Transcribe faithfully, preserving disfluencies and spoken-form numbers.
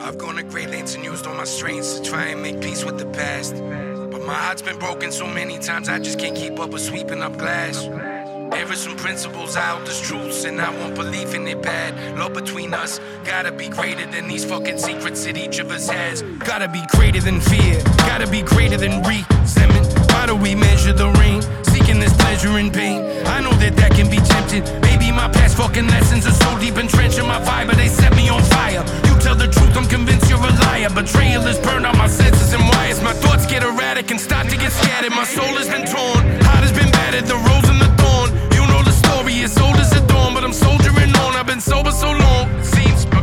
I've gone to great lengths and used all my strengths to try and make peace with the past. But my heart's been broken so many times I just can't keep up with sweeping up glass. There are some principles out, there's truths, and I won't believe in it bad. Love between us gotta be greater than these fucking secrets that each of us has. Gotta be greater than fear, gotta be greater than resentment. Why do we measure the rain, seeking this pleasure in pain? I know that that can be tempting. Maybe my past fucking lessons are so deep entrenched in my vibe, but they set me on